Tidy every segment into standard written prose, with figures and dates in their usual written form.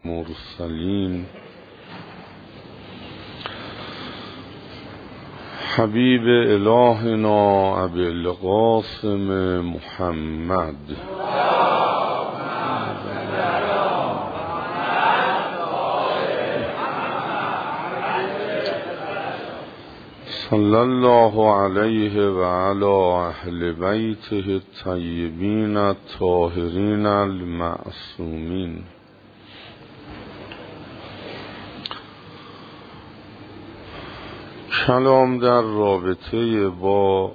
مرسلین حبیب الهنا ابی القاسم محمد صلی الله علیه و علی اهل بیته الطیبین الطاهرین المعصومین. کلام در رابطه با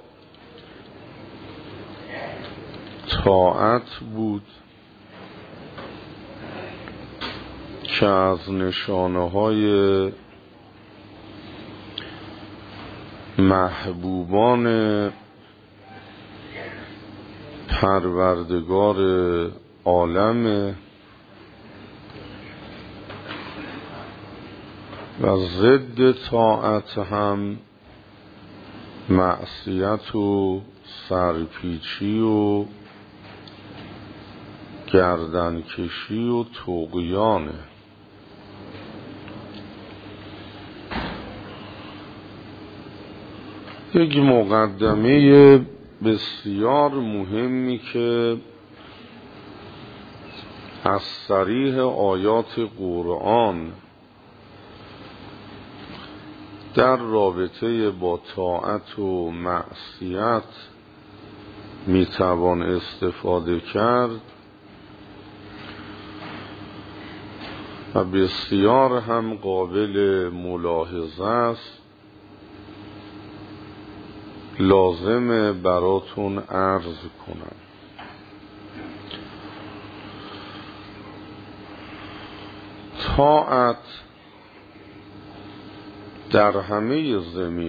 طاعت بود که از نشانه‌های محبوبان پروردگار عالم و ضد طاعت هم معصیت و سرپیچی و گردنکشی و طغیانه. یک مقدمه بسیار مهمی که از صریح آیات قرآن در رابطه با طاعت و معصیت میتوان استفاده کرد و بسیار هم قابل ملاحظه است، لازمه براتون عرض کنم. طاعت در همه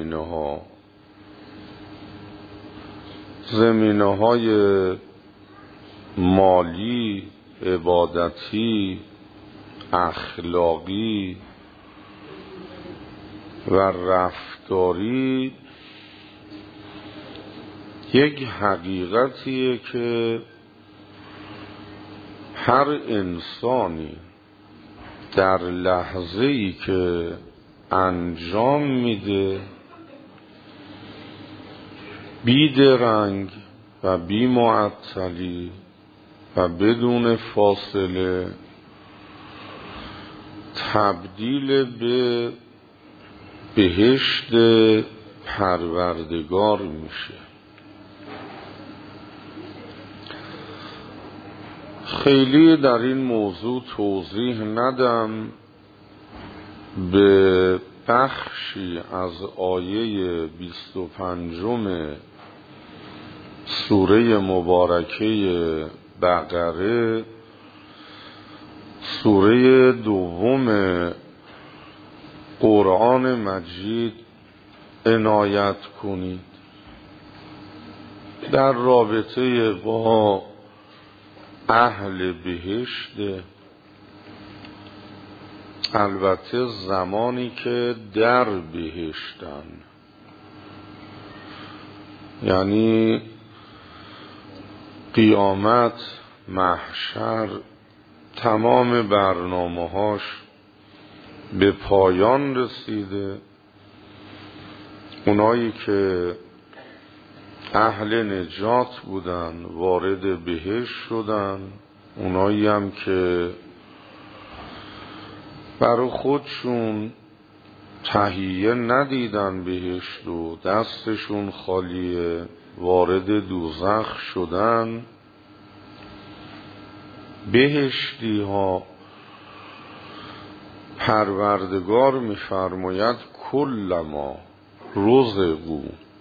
زمینه‌های مالی، عبادتی، اخلاقی و رفتاری یک حقیقتیه که هر انسانی در لحظه‌ای که انجام میده بی درنگ و بی معطلی و بدون فاصله تبدیل به بهشت پروردگار میشه. خیلی در این موضوع توضیح ندم، به بخشی از آیه 25 سوره مبارکه بقره، سوره دوم قرآن مجید عنایت کنید. در رابطه با اهل بهشت، البته زمانی که در بهشتن، یعنی قیامت، محشر، تمام برنامه‌هاش به پایان رسیده، اونایی که اهل نجات بودن وارد بهشت شدن، اونایی هم که برای خودشون تهیه ندیدن بهشت و دستشون خالیه وارد دوزخ شدن. بهشتی ها پروردگار می‌فرماید کلما رزقوا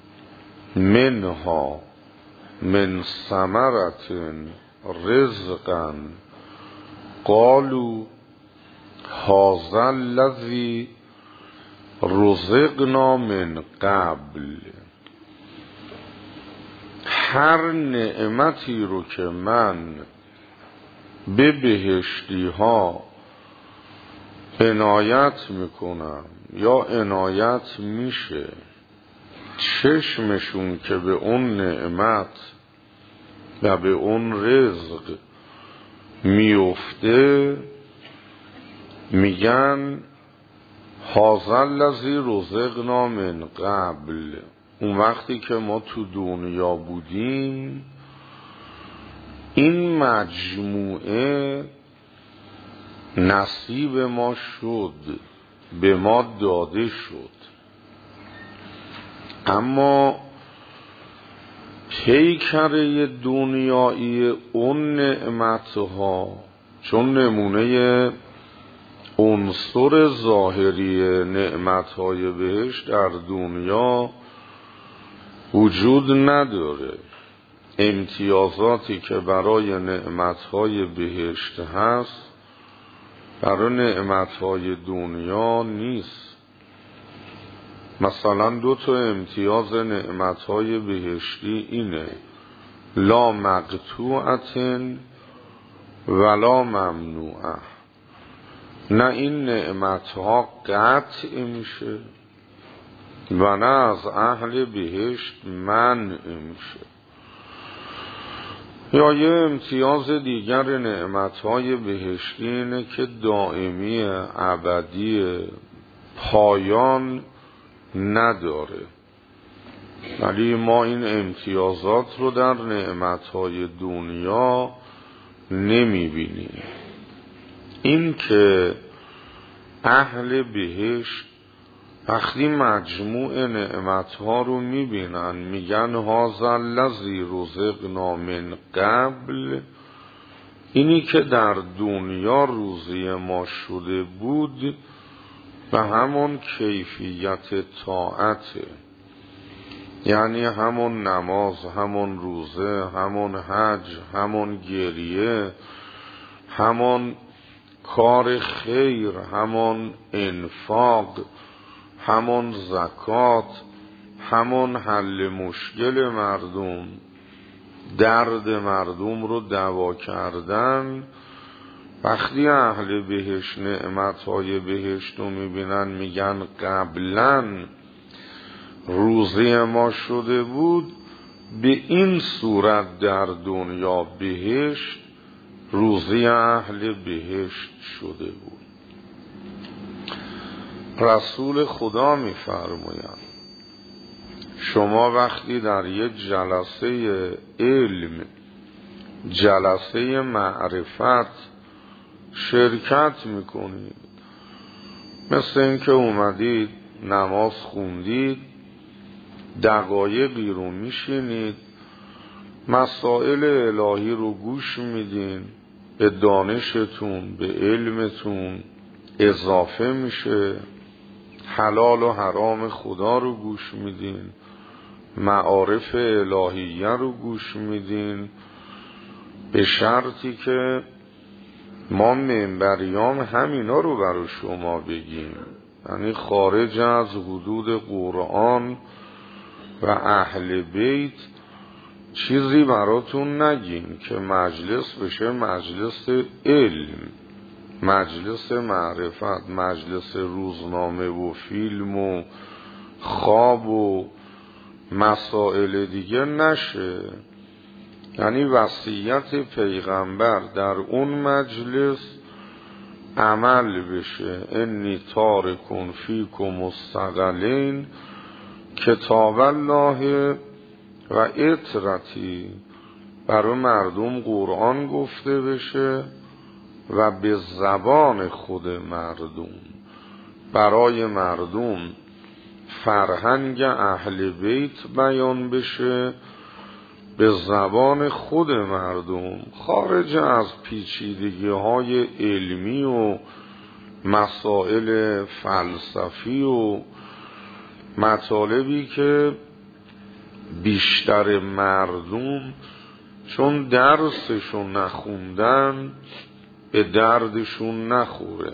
منها من ثمرة رزقا قالوا هذا الذی رزقنا من قبل. هر نعمتی رو که من به بهشتی ها عنایت میکنم یا عنایت میشه، چشمشون که به اون نعمت و به اون رزق میفته میگن هذا الذی رزقنا من قبل، اون وقتی که ما تو دنیا بودیم این مجموعه نصیب ما شد، به ما داده شد، اما پیکره دنیایی اون نعمتها چون نمونه عنصر ظاهری نعمتهای بهشت در دنیا وجود نداره. امتیازاتی که برای نعمتهای بهشت هست برای نعمتهای دنیا نیست. مثلا 2 امتیاز نعمتهای بهشتی اینه: لا مقطوعة ولا ممنوعه، نه این نعمتها قطع میشه و نه از اهل بهشت منع میشه. یا یه امتیاز دیگر نعمتهای بهشتی اینه که دائمی، ابدی، پایان نداره. ولی ما این امتیازات رو در نعمتهای دنیا نمیبینیم. این که اهل بهشت وقتی مجموع نعمتها رو میبینن میگن هذا الذی رزقنا من قبل، اینی که در دنیا روزی ما شده بود و همون کیفیت طاعته، یعنی همون نماز، همون روزه، همون حج، همون گریه، همون کار خیر، همون انفاق، همون زکات، همون حل مشکل مردم، درد مردم رو دوا کردن. وقتی اهل بهشت نعمتهای بهشت رو میبینن میگن قبلا روزی ما شده بود، به این صورت در دنیا بهشت روزی اهل بهشت شده بود. رسول خدا میفرمایند شما وقتی در یک جلسه علم، جلسه معرفت شرکت میکنید، مثل اینکه اومدید نماز خوندید، دقایقی رو میشینید، مسائل الهی رو گوش میدین، به دانشتون، به علمتون اضافه میشه، حلال و حرام خدا رو گوش میدین، معارف الهیه رو گوش میدین، به شرطی که ما منبریام همینا رو برای شما بگیم، یعنی خارج از حدود قرآن و اهل بیت چیزی براتون نگیم که مجلس بشه مجلس علم، مجلس معرفت، مجلس روزنامه و فیلم و خواب و مسائل دیگه نشه. یعنی وصیت پیغمبر در اون مجلس عمل بشه. انی تارکون فیکم الثقلین کتاب الله و اطرتی، برای مردم قرآن گفته بشه و به زبان خود مردم، برای مردم فرهنگ اهل بیت بیان بشه به زبان خود مردم، خارج از پیچیدگی های علمی و مسائل فلسفی و مطالبی که بیشتر مردم چون درسشون نخوندن به دردشون نخوره.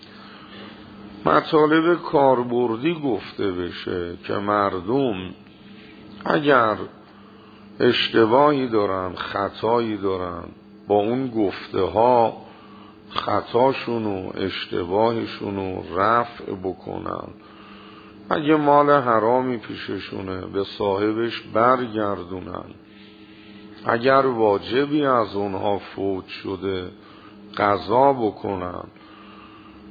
مطالب کاربردی گفته بشه که مردم اگر اشتباهی دارن، خطایی دارن، با اون گفته ها خطاشون و اشتباهشون رو رفع بکنن. اگه مال حرامی پیششونه به صاحبش برگردونن. اگر واجبی از اونها فوت شده قضا بکنن.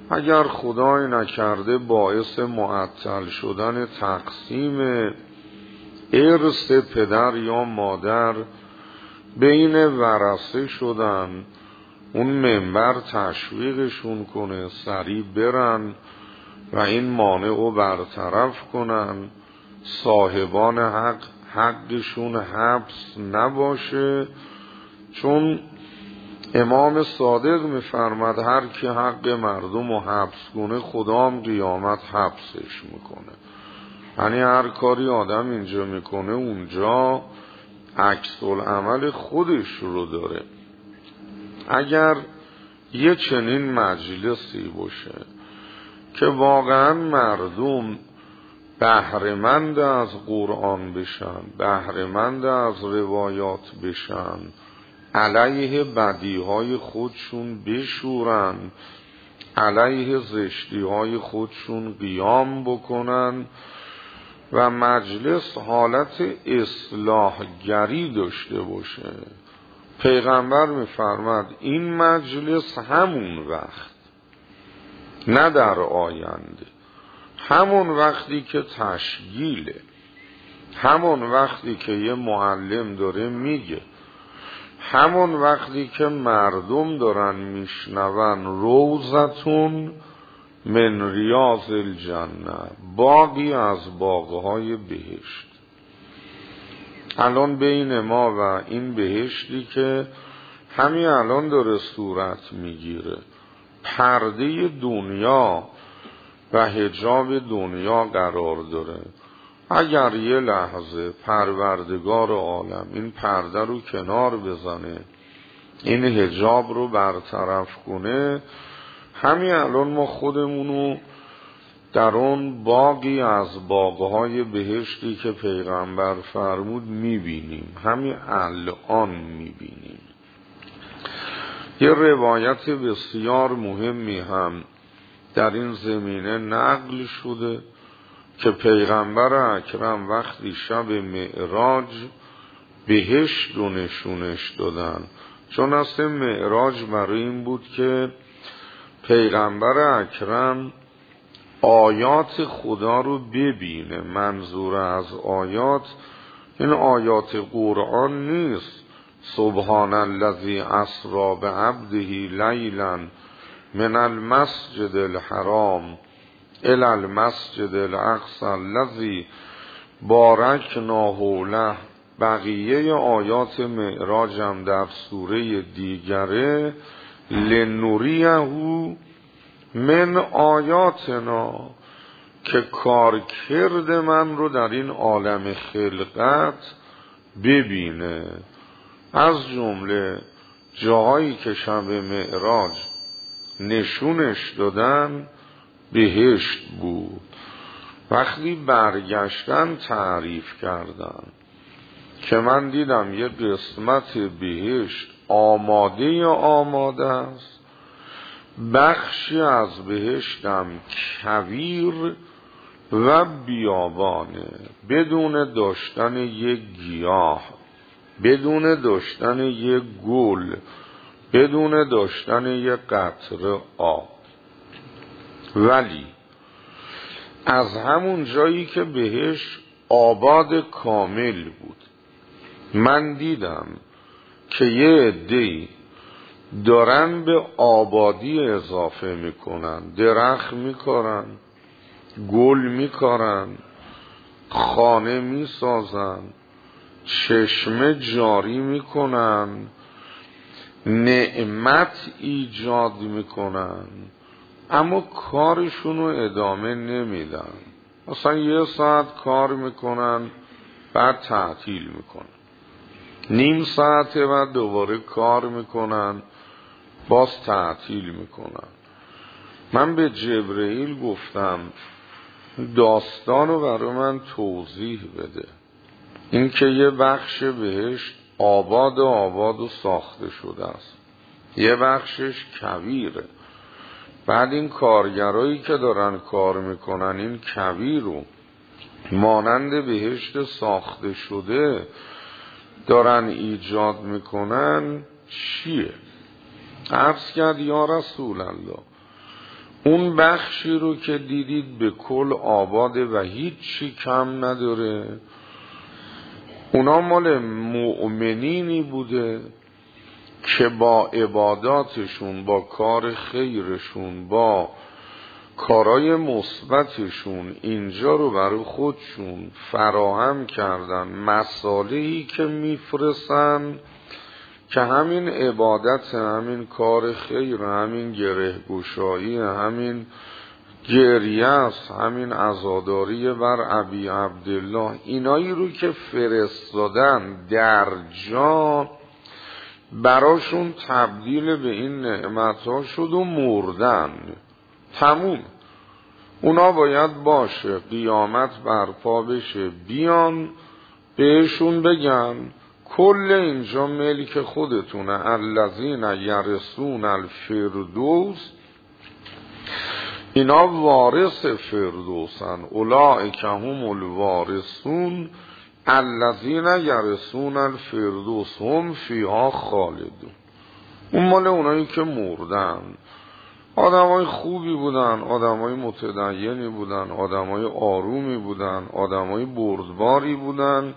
اگر خدای نکرده باعث معطل شدن تقسیم ارث پدر یا مادر بین ورثه شدن، اون منبر تشویقشون کنه سریع برن و این مانع رو برطرف کنن، صاحبان حقشون حبس نباشه. چون امام صادق میفرماد هر کی حق مردم رو حبس کنه خدا هم قیامت حبسش میکنه. یعنی هر کاری آدم اینجا میکنه اونجا عکس العمل خودش رو داره. اگر یه چنین مجلسی باشه که واقعا مردم بهره‌مند از قرآن بشن، بهره‌مند از روایات بشن، علیه بدیهای خودشون بشورن، علیه زشتیهای خودشون قیام بکنن و مجلس حالت اصلاحگری داشته باشه، پیغمبر میفرماد این مجلس همون وقت، نه در آینده، همون وقتی که تشکیله، همون وقتی که یه معلم داره میگه، همون وقتی که مردم دارن میشنون روضتون من ریاض الجنه، باغی از باغهای بهشت. الان بین ما و این بهشتی که همین الان داره صورت میگیره، پرده دنیا و حجاب دنیا قرار داره. اگر یه لحظه پروردگار عالم این پرده رو کنار بزنه، این حجاب رو برطرف کنه، همین الان ما خودمونو در اون باغی از باغهای بهشتی که پیغمبر فرمود میبینیم، همین الان میبینیم. یه روایت بسیار مهمی هم در این زمینه نقل شده که پیغمبر اکرم وقتی شب معراج بهشت رو نشونش دادن، چون اصلا معراج برای این بود که پیغمبر اکرم آیات خدا رو ببینه. منظور از آیات این آیات قرآن نیست، سبحان الذی اسری بعبده لیلا من المسجد الحرام الی المسجد الاقصی الذی بارکنا حوله. بقیه آیات معراج هم در سوره دیگره لنوریه من آیاتنا، که کارکرد من رو در این عالم خلقت ببینه. از جمله جاهایی که شب معراج نشونش دادن بهشت بود. وقتی برگشتن تعریف کردن که من دیدم یه قسمت بهشت آماده است، بخشی از بهشتم کویر و بیابانه، بدون داشتن یک گیاه، بدون داشتن یک گل، بدون داشتن یک قطره آب. ولی از همون جایی که بهش آباد کامل بود، من دیدم که یه عده‌ای دارن به آبادی اضافه میکنن، درخت میکارن، گل میکارن، خانه میسازن، چشمه جاری میکنن، نعمت ایجاد میکنن، اما کارشون رو ادامه نمیدن. مثلا یه ساعت کار میکنن بعد تعطیل میکنن، نیم ساعت بعد دوباره کار میکنن باز تعطیل میکنن. من به جبرئیل گفتم داستان رو برای من توضیح بده، این که یه بخش بهشت آباد و ساخته شده است، یه بخشش کویره، بعد این کارگرایی که دارن کار میکنن این کویر رو مانند بهشت ساخته شده دارن ایجاد میکنن، چیه؟ عرض کرد یا رسول الله اون بخشی رو که دیدید به کل آباده و هیچی کم نداره، اونا مال مؤمنینی بوده که با عباداتشون، با کار خیرشون، با کارای مثبتشون اینجا رو برای خودشون فراهم کردن مصالحی که میفرستن که همین عبادت، همین کار خیر، همین گرهگشایی، همین گریه است، همین عزاداری بر ابی عبدالله، اینایی رو که فرستادن در جا براشون تبدیل به این نعمت‌ها شد و مردن. تموم. اونا باید باشه قیامت برپا بشه، بیان بهشون بگن کل اینجا ملک خودتونه، الذین یرثون الفردوس، اینا وارث فردوسن، اولئک هم الوارثون الذین یرثون الفردوس هم فیها خالدون. اون مال اونایی که مردن، آدمای خوبی بودن، آدمای متدینی بودن، آدمای آرومی بودن، آدمای بردباری بودن.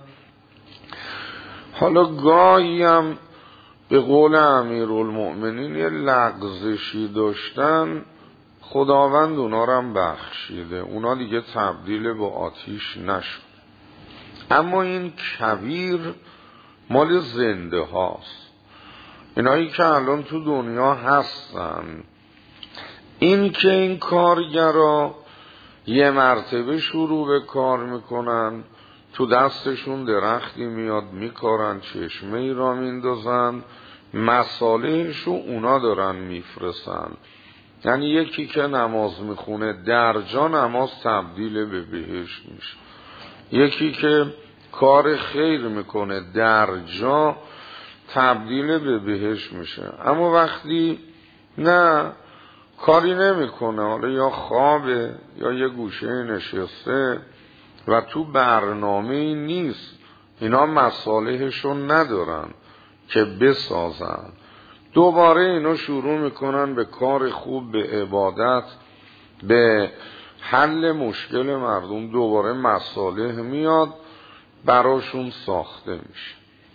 حالا گاهی هم به قول امیرالمؤمنین یه لغزشی داشتن، خداوند اونا رو هم بخشیده، اونا دیگه تبدیل به آتیش نشد. اما این کبیر مال زنده هاست، اینایی که الان تو دنیا هستن. این که این کارگرا یه مرتبه شروع به کار میکنن، تو دستشون درختی میاد میکارن، چشمه ای را میندازن، مصالحشو اونا دارن میفرستن. یعنی یکی که نماز میخونه در جا نماز تبدیل به بهشت میشه، یکی که کار خیر میکنه در جا تبدیل به بهشت میشه. اما وقتی نه کاری نمیکنه، حالا یا خوابه یا یه گوشه نشسته و تو برنامه نیست، اینا مصالحشون ندارن که بسازن، دوباره اینا شروع میکنن به کار خوب، به عبادت، به حل مشکل مردم، دوباره مصالح میاد براشون ساخته میشه.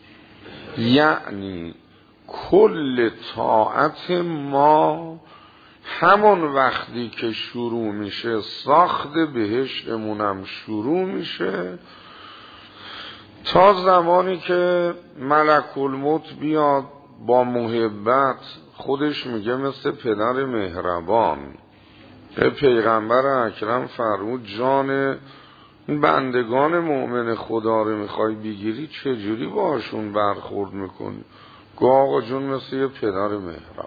یعنی کل طاعت ما همون وقتی که شروع میشه، ساخت بهشتمونم شروع میشه، تا زمانی که ملک الموت بیاد با محبت، خودش میگه مثل پدر مهربان، به پیغمبر اکرم فرمود جان بندگان مؤمن خدا رو میخوای بگیری چجوری باشون برخورد میکنی؟ گو آقا جون مثل یه پدر مهربان.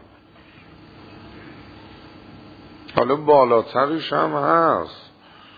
حالا بالاترش هم هست،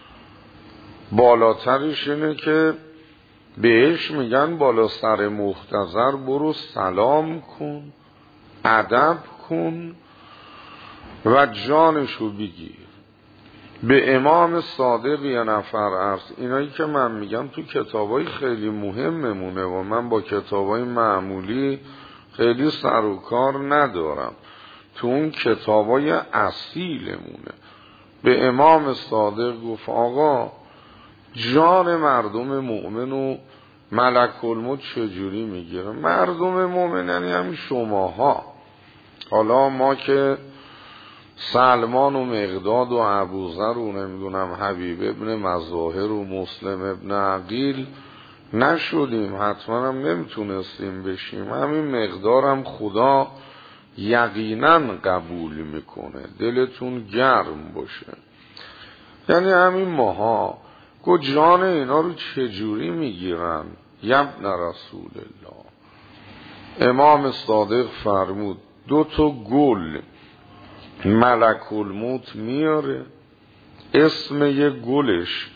بالاترش اینه که بهش میگن بالا سر محتضر برو سلام کن، ادب کن و جانشو بگیر. به امام صادق یه نفر عرض، اینایی که من میگم تو کتابای خیلی مهممونه و من با کتابای معمولی خیلی سر و کار ندارم، تو اون کتابای اصیلمونه. به امام صادق گفت آقا جان مردم مؤمن و ملک الموت چجوری میگیره؟ مردم مؤمن یعنی همین شماها. حالا ما که سلمان و مقداد و ابوذر و نمیدونم حبیب ابن مظاهر و مسلم ابن عقیل نشدیم، حتما هم نمیتونستیم بشیم. همین مقدارم خدا یقینا قبول میکنه، دلتون گرم باشه. یعنی همین ماها گو جان اینا رو چجوری میگیرن؟ یبن رسول الله، امام صادق فرمود 2 گل ملک الموت میاره، اسم یه گلش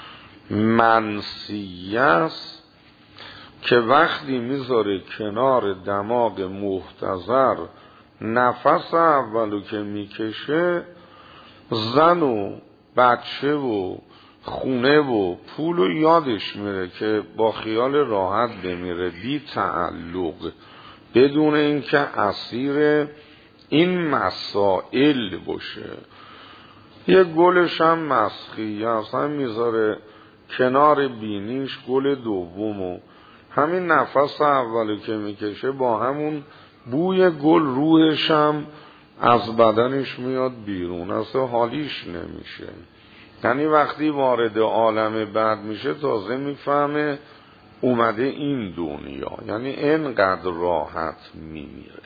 منسیه است که وقتی میذاره کنار دماغ محتضر، نفس اولو که میکشه، زن و بچه و خونه و پول و یادش میره که با خیال راحت بمیره، بی تعلق، بدون اینکه اسیر این مسائل باشه. یه گلش هم مسخی اصلا میذاره کنار بینیش گل دومو، همین نفس اولی که میکشه با همون بوی گل روحش هم از بدنش میاد بیرون، اصلا حالیش نمیشه. یعنی وقتی وارد عالم بعد میشه تازه میفهمه اومده این دنیا، یعنی اینقدر راحت میمیره.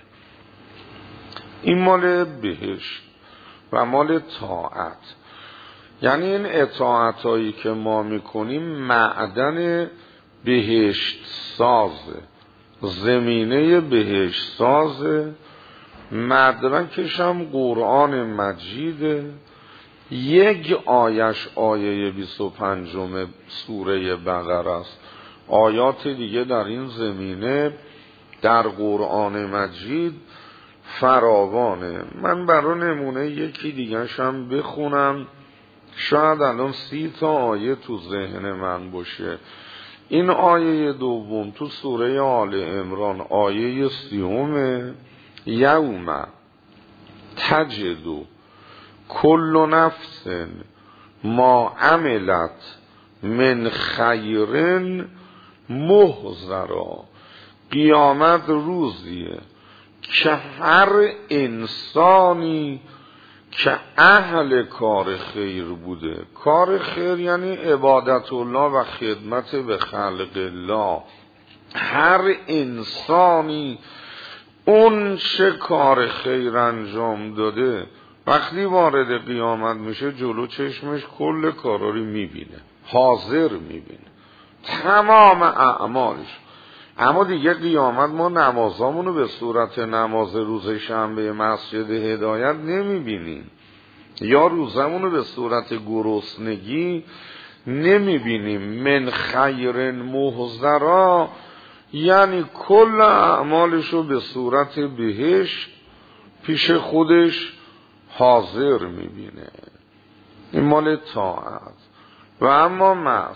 این مال بهشت و مال طاعت. یعنی این اطاعت هایی که ما میکنیم معدن بهشت سازه، زمینه بهشت سازه، مدرکش هم قرآن مجیده. یک آیش آیه 25 سوره بقره است. آیات دیگه در این زمینه در قرآن مجید فراوانه. من برای نمونه یکی دیگه هم بخونم، شاید الان 30 آیه تو ذهن من باشه. این آیه دوم تو سوره آل عمران آیه 30، یوم تجد کل نفس ما عملت من خیر محضرا. قیامت روزیه که هر انسانی که اهل کار خیر بوده، کار خیر یعنی عبادت الله و خدمت به خلق الله، هر انسانی اون چه کار خیر انجام داده وقتی وارد قیامت میشه جلو چشمش کل کارا رو میبینه، حاضر میبینه تمام اعمالش. اما دیگه قیامت ما نمازامونو به صورت نماز روز شنبه مسجد هدایت نمیبینیم، یا روزمونو به صورت گرسنگی نمیبینیم. من خیر محضرا یعنی کل اعمالشو به صورت بهشت پیش خودش حاضر میبینه. این مال طاعت. و اما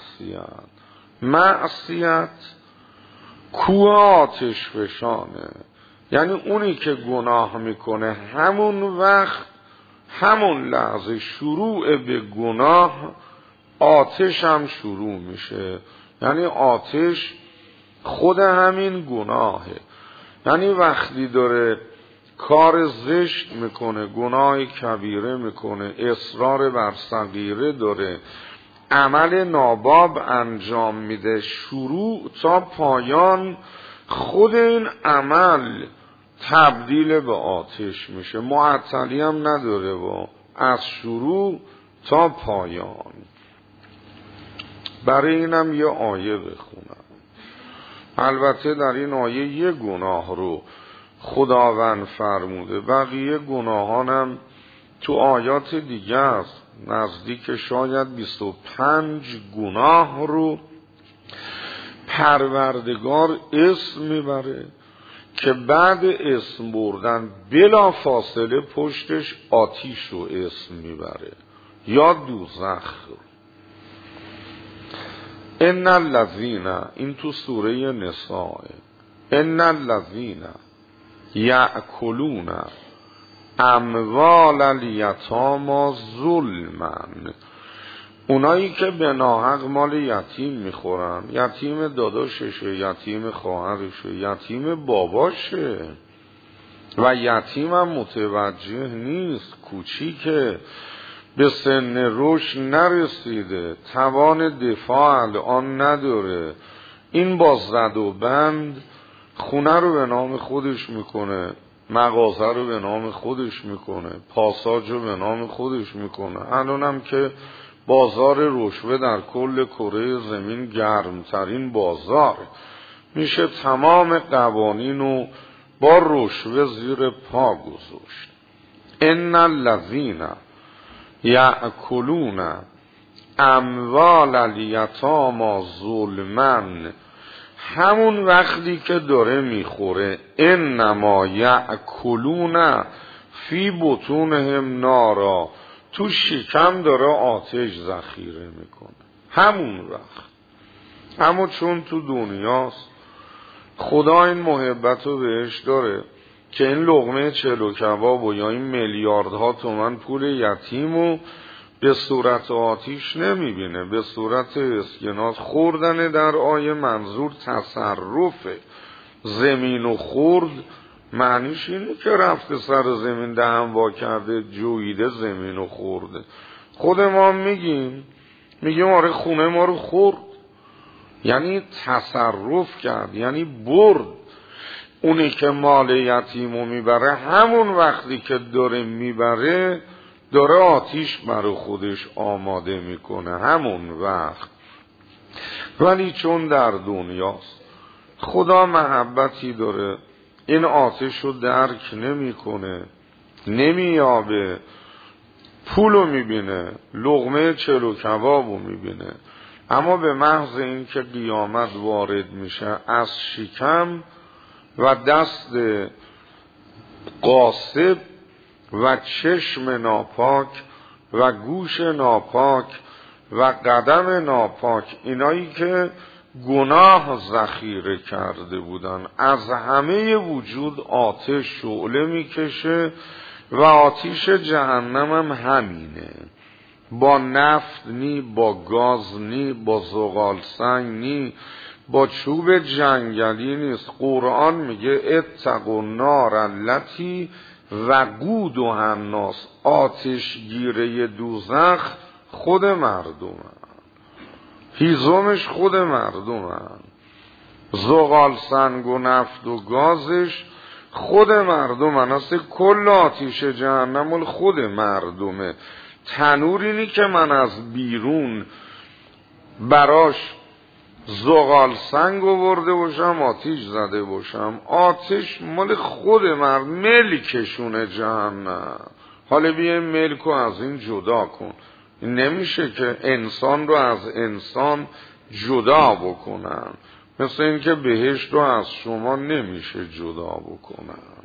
معصیت کوه آتش فشانه، یعنی اونی که گناه میکنه همون وقت همون لحظه شروع به گناه آتش هم شروع میشه. یعنی آتش خود همین گناهه. یعنی وقتی داره کار زشت میکنه، گناه کبیره میکنه، اصرار بر صغیره داره، عمل ناباب انجام میده، شروع تا پایان خود این عمل تبدیل به آتش میشه، معطلی هم نداره و از شروع تا پایان. برای اینم یه آیه بخونم. البته در این آیه یه گناه رو خداوند فرموده، بقیه گناهانم تو آیات دیگه است. نزدیک شاید 25 گناه رو پروردگار اسم میبره که بعد اسم بردن بلا فاصله پشتش آتیش رو اسم میبره یا دوزخ. ان الذین، این تو سوره نساء، ان الذین یأکلون اموال الیتامی ظلما، اونایی که به ناحق مال یتیم میخورن، یتیم داداششه، یتیم خواهرشه، یتیم باباشه و یتیم هم متوجه نیست، کوچیکه، به سن رشد نرسیده، توان دفاع الان نداره، این با زد و بند خونه رو به نام خودش میکنه، مغازه رو به نام خودش میکنه، پاساژ رو به نام خودش میکنه. الانم که بازار رشوه در کل کره زمین گرمترین بازار میشه، تمام قوانین رو با رشوه زیر پا گذاشت. ان الذین یأکلون اموال الیتامی ظلما، همون وقتی که داره میخوره، انما یأکلون فی بطونهم نارا، تو شکم داره آتش ذخیره میکنه همون وقت. اما چون تو دنیاست خدا این محبت رو بهش داره که این لقمه 40 کباب و یا این میلیاردها تومن پول یتیم رو به صورت آتیش نمیبینه، به صورت اسکناس. خوردن در آیه منظور تصرفه. زمین و خورد معنیش اینه که رفته سر زمین دهن وا کرده جویده زمین و خورده. خود ما میگیم آره خونه ما رو خورد، یعنی تصرف کرد، یعنی برد. اونی که مال یتیمو میبره همون وقتی که داره میبره داره آتیش برای خودش آماده میکنه همون وقت. ولی چون در دنیاست خدا محبتی داره، این آتش رو درک نمیکنه، نمییابه، پولو میبینه، لقمه چلو کبابو میبینه، اما به محض این که قیامت وارد میشه از شکم و دست غاصب و چشم ناپاک و گوش ناپاک و قدم ناپاک، اینایی که گناه ذخیره کرده بودن، از همه وجود آتش شعله میکشه. و آتیش جهنم هم همینه، با نفت نی، با گاز نی، با زغال سنگ نی، با چوب جنگلی نیست. قرآن میگه اتقوا النار التی وقودها الناس، آتش گیره دوزخ خود مردمن، هیزمش خود مردمن، زغال سنگ و نفت و گازش خود مردمن. اصلا کل آتیش جهنم خود مردمه. تنور اینی که من از بیرون براش زغال سنگ آورده باشم آتیش زده باشم، آتش مال خود مرد، ملکشونه جهنم. حالا بیا ملکو از این جدا کن. این نمیشه که انسان رو از انسان جدا بکنن، مثل این که بهشت رو از شما نمیشه جدا بکنن.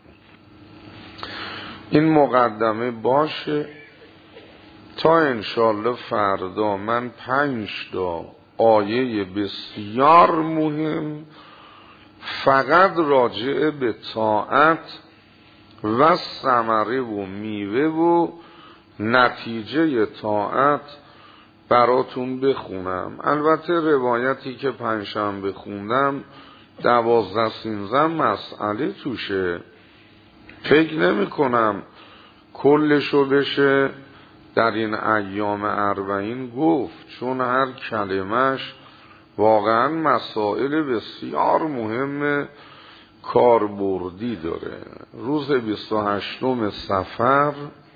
این مقدمه باشه تا انشالله فردا من 5 آیه بسیار مهم فقط راجع به طاعت و ثمره و میوه و نتیجه طاعت براتون بخونم. البته روایتی که پنجشنبه خوندم 12-13 مسئله توشه، فکر نمی کنم کلشو بشه در این ایام 40 گفت، چون هر کلمش واقعا مسائل بسیار مهم کاربردی داره. روز 28 صفر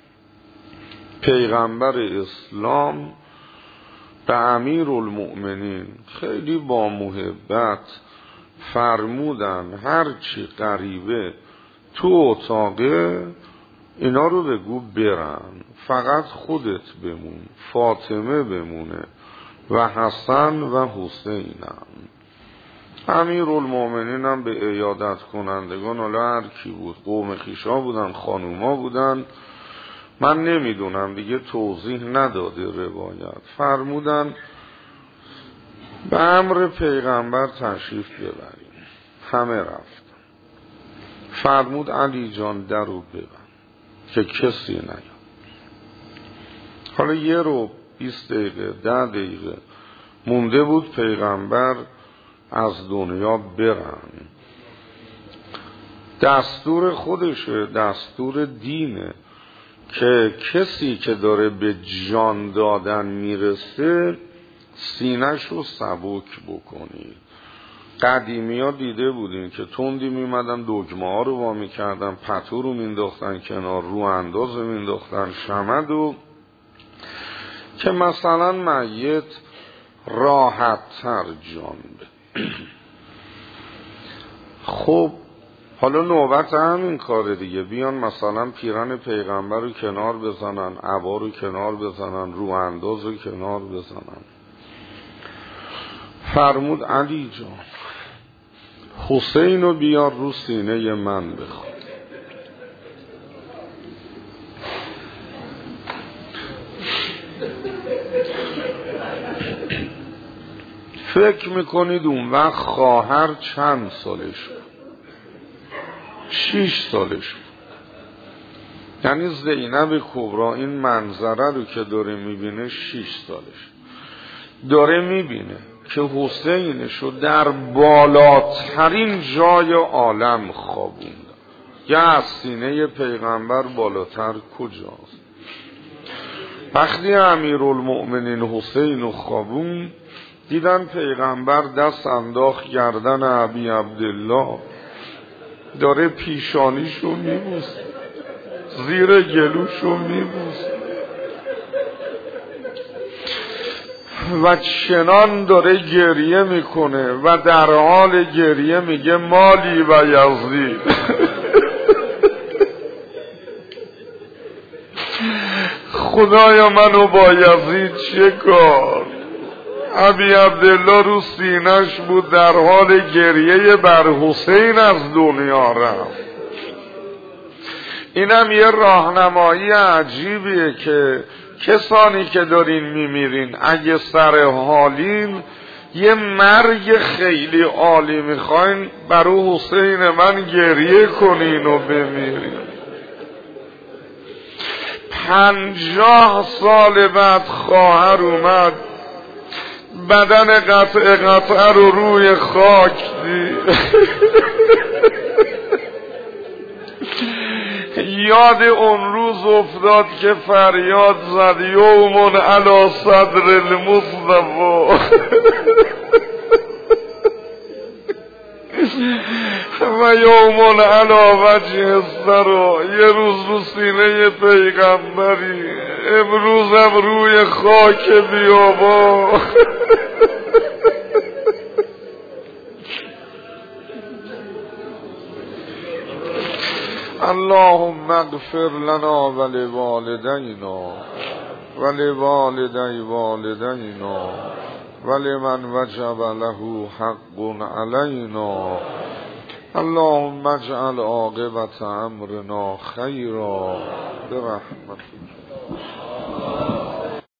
پیغمبر اسلام به امیرالمؤمنین خیلی با محبت فرمودن هرچی غریبه تو اتاقه اینا رو بگو برن، فقط خودت بمون، فاطمه بمونه و حسن و حسینم. امیرالمؤمنین هم به عیادت کنندگان، حالا هر کی بود، قوم خیشا بودن، خانوما بودن، من نمیدونم دیگه، توضیح نداده روایت، فرمودن به امر پیغمبر تشریف ببریم. همه رفت. فرمود علی جان در رو ببند که کسی نیاد. حالا 1 رو 20 دقیقه 10 دقیقه مونده بود پیغمبر از دنیا برن. دستور خودشه، دستور دینه که کسی که داره به جان دادن میرسه سینه‌ش رو سبک بکنید. قدیمی ها دیده بودین که تندی میمدن دگمه ها رو وا میکردن، پتو رو مینداختن کنار، رو انداز رو مینداختن شمد و که مثلا میت راحت تر جان بده. خب حالا نوبت همین کاره دیگه، بیان مثلا پیرن پیغمبر رو کنار بزنن، عبا رو کنار بزنن، رو انداز رو کنار بزنن. فرمود علی جان حسین رو بیار رو سینه من بخواد. فکر میکنید اون وقت خواهر چند سالش بود؟ 6 سالش بود. یعنی زینب کبرا این منظره رو که داره میبینه 6 سالش داره میبینه که حسینشو در بالاترین جای عالم خوابونده. یه از سینه پیغمبر بالاتر کجاست؟ وقتی امیرالمؤمنین حسین و خوابون دیدن پیغمبر دست انداخت گردن ابی عبدالله داره پیشانیشو میبوسه، زیر گلوشو میبوسه و چنان داره گریه میکنه و در حال گریه میگه مالی و یزید. خدایا منو با یزید چه کار؟ ابی عبدالله رو سینش بود در حال گریه بر حسین از دنیا رفت. اینم یه راهنمایی عجیبیه که کسانی که دارین میمیرین اگه سر حالین یه مرگ خیلی عالی میخواین برای حسین من گریه کنین و بمیرین. 50 سال بعد خواهر اومد بدن قطعه رو روی خاک دید. یاد اون روز افتاد که فریاد زد یوم علی صدر المصطفی و یوم علی وجه الثری. یه روز رو سینه پیغمبری، امروزم روی خاک بیابان. اللهم اغفر لنا ولوالدینا ولوالدی والدینا ولمن وجب له حق علینا. اللهم اجعل عاقبت امرنا خیرا برحمتک.